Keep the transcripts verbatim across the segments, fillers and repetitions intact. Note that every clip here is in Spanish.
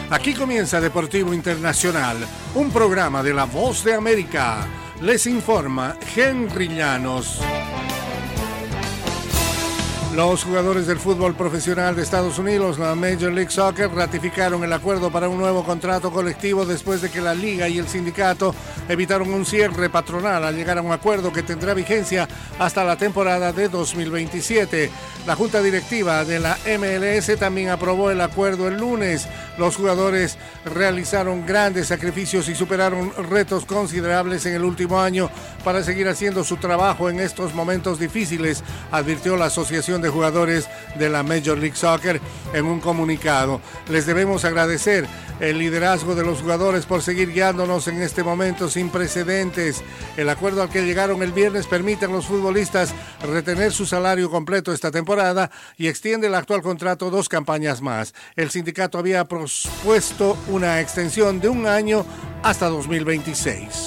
Aquí comienza Deportivo Internacional, un programa de La Voz de América. Les informa Henry Llanos. Los jugadores del fútbol profesional de Estados Unidos, la Major League Soccer, ratificaron el acuerdo para un nuevo contrato colectivo después de que la liga y el sindicato evitaron un cierre patronal al llegar a un acuerdo que tendrá vigencia hasta la temporada de dos mil veintisiete. La junta directiva de la M L S también aprobó el acuerdo el lunes. Los jugadores realizaron grandes sacrificios y superaron retos considerables en el último año para seguir haciendo su trabajo en estos momentos difíciles, advirtió la Asociación de Jugadores de la Major League Soccer en un comunicado. Les debemos agradecer el liderazgo de los jugadores por seguir guiándonos en este momento sin precedentes. El acuerdo al que llegaron el viernes permite a los futbolistas retener su salario completo esta temporada y extiende el actual contrato dos campañas más. El sindicato había propuesto una extensión de un año hasta dos mil veintiséis.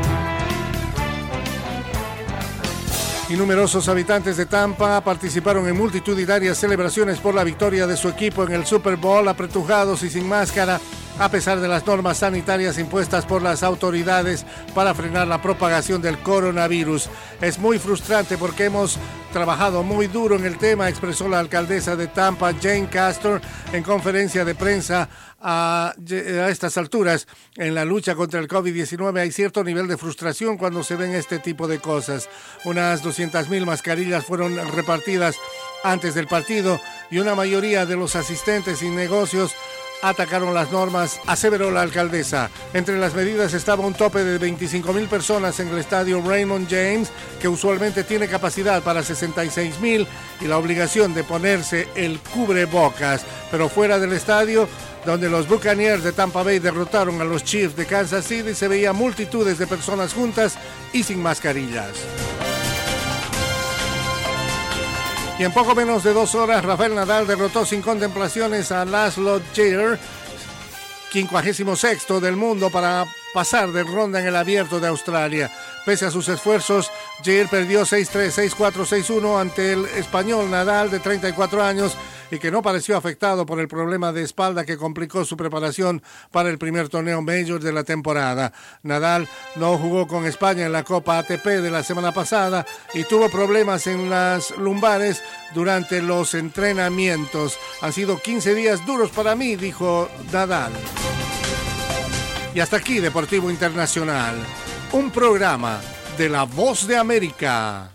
Y numerosos habitantes de Tampa participaron en multitudinarias celebraciones por la victoria de su equipo en el Super Bowl, apretujados y sin máscara, a pesar de las normas sanitarias impuestas por las autoridades para frenar la propagación del coronavirus. Es muy frustrante porque hemos trabajado muy duro en el tema, expresó la alcaldesa de Tampa, Jane Castor, en conferencia de prensa. A, a estas alturas, en la lucha contra el COVID diecinueve hay cierto nivel de frustración cuando se ven este tipo de cosas. Unas doscientas mil mascarillas fueron repartidas antes del partido y una mayoría de los asistentes y negocios atacaron las normas, aseveró la alcaldesa. Entre las medidas estaba un tope de veinticinco mil personas en el estadio Raymond James, que usualmente tiene capacidad para sesenta y seis mil, y la obligación de ponerse el cubrebocas. Pero fuera del estadio, donde los Buccaneers de Tampa Bay derrotaron a los Chiefs de Kansas City, se veía multitudes de personas juntas y sin mascarillas. Y en poco menos de dos horas, Rafael Nadal derrotó sin contemplaciones a Laszlo Djere, quincuagésimo sexto del mundo, para pasar de ronda en el Abierto de Australia. Pese a sus esfuerzos, Djere perdió seis tres, seis cuatro, seis uno ante el español Nadal, de treinta y cuatro años, y que no pareció afectado por el problema de espalda que complicó su preparación para el primer torneo Major de la temporada. Nadal no jugó con España en la Copa A T P de la semana pasada y tuvo problemas en las lumbares durante los entrenamientos. Han sido quince días duros para mí, dijo Nadal. Y hasta aquí Deportivo Internacional, un programa de La Voz de América.